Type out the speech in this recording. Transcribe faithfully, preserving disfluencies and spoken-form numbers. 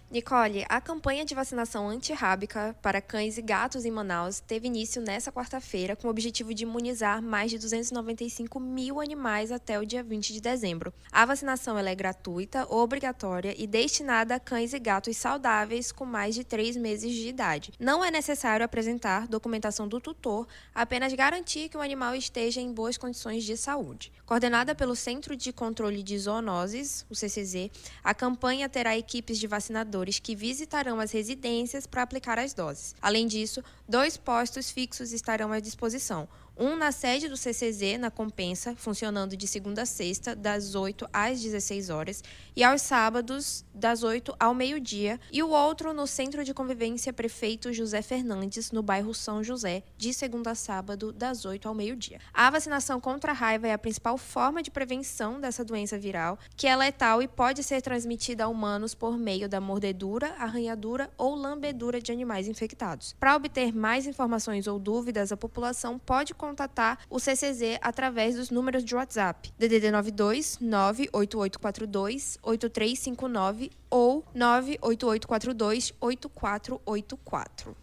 Nicole, a campanha de vacinação antirrábica para cães e gatos em Manaus teve início nesta quarta-feira com o objetivo de imunizar mais de duzentos e noventa e cinco mil animais até o dia vinte de dezembro. A vacinação ela é gratuita, obrigatória e destinada a cães e gatos saudáveis com mais de três meses de idade. Não é necessário apresentar documentação do tutor, apenas garantir que o animal esteja em boas condições de saúde. Coordenada pelo Centro de Controle de Zoonoses, o C C Z, a campanha terá equipes de vacinadores que visitarão as residências para aplicar as doses. Além disso, dois postos fixos estarão à disposição. Um na sede do C C Z, na Compensa, funcionando de segunda a sexta, das oito às dezesseis horas, e aos sábados, das oito ao meio-dia, e o outro no Centro de Convivência Prefeito José Fernandes, no bairro São José, de segunda a sábado, das oito ao meio-dia. A vacinação contra a raiva é a principal forma de prevenção dessa doença viral, que é letal e pode ser transmitida a humanos por meio da mordedura, arranhadura ou lambedura de animais infectados. Para obter mais informações ou dúvidas, a população pode contatar o C C Z através dos números de WhatsApp D D D nove dois nove oito oito quatro dois oito três cinco nove ou nove oito oito quatro dois oito quatro oito quatro.